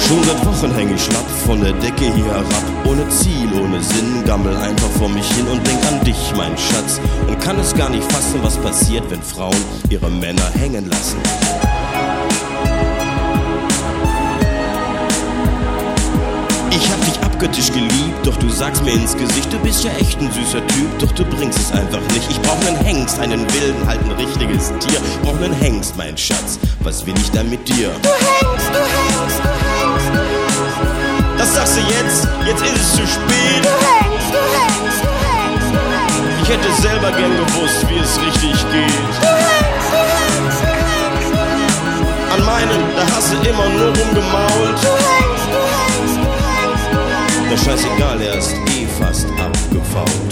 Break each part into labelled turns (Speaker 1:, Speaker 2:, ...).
Speaker 1: Schon seit Wochen häng ich schlapp von der Decke hier herab. Ohne Ziel, ohne Sinn, gammel einfach vor mich hin und denk an dich, mein Schatz. Und kann es gar nicht fassen, was passiert, wenn Frauen ihre Männer hängen lassen. Ich hab dich abgöttisch geliebt, doch du sagst mir ins Gesicht, du bist ja echt ein süßer Typ, doch du bringst es einfach nicht. Ich brauch nen Hengst, einen wilden, halt ein richtiges Tier. Brauch nen Hengst, mein Schatz, was will ich dann mit dir?
Speaker 2: Du hängst, du hängst, du hängst, du hängst.
Speaker 1: Das sagst du jetzt ist es zu spät.
Speaker 2: Du hängst, du hängst, du hängst, du hängst.
Speaker 1: Ich hätte selber gern gewusst, wie es richtig geht.
Speaker 2: Du hängst, du hängst, du hängst, du hängst.
Speaker 1: An meinem, da hast du immer nur rumgemault.
Speaker 2: Du hängst, du hängst, du hängst, du hängst.
Speaker 1: Na scheißegal, er ist fast abgefault.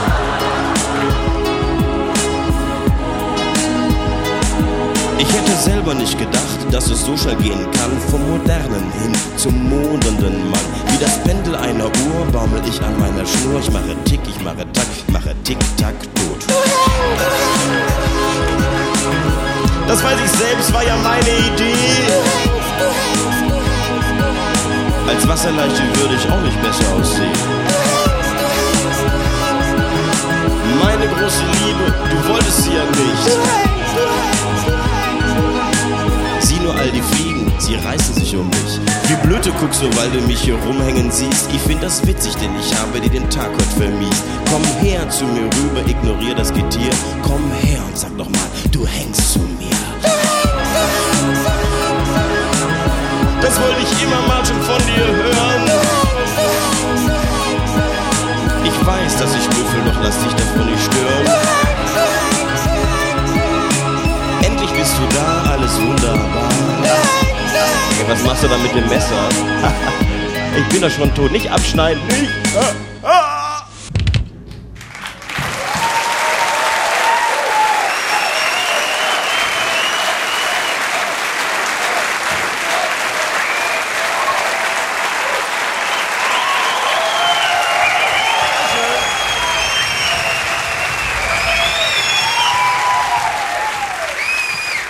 Speaker 1: Ich hätte selber nicht gedacht, dass es so schnell gehen kann. Vom Modernen hin zum modernden Mann. Wie das Pendel einer Uhr baumel ich an meiner Schnur. Ich mache Tick, ich mache Tack, ich mache Tick, Tack, tot.
Speaker 2: Du hängst, du hängst, du hängst.
Speaker 1: Das weiß ich selbst, war ja meine Idee.
Speaker 2: Du hängst, du hängst, du hängst, du hängst.
Speaker 1: Als Wasserleiche würde ich auch nicht besser aussehen.
Speaker 2: Du hängst, du hängst, du hängst, du hängst.
Speaker 1: Meine große Liebe, du wolltest sie ja
Speaker 2: Du
Speaker 1: nicht.
Speaker 2: hängst, du hängst, du hängst, du hängst.
Speaker 1: Sieh nur all die Fliegen, sie reißen sich um mich. Wie blöd du guckst, so weil du mich hier rumhängen siehst. Ich find das witzig, denn ich habe dir den Tag heute vermiest. Komm her zu mir rüber, ignorier das Getier. Komm her und sag doch mal, du hängst zu mir. Das wollte ich immer mal schon von dir hören. Ich weiß, dass ich büffel, doch lass dich davon nicht stören. Endlich bist du da, alles wunderbar. Hey, was machst du da mit dem Messer? Ich bin doch schon tot, nicht abschneiden, nicht.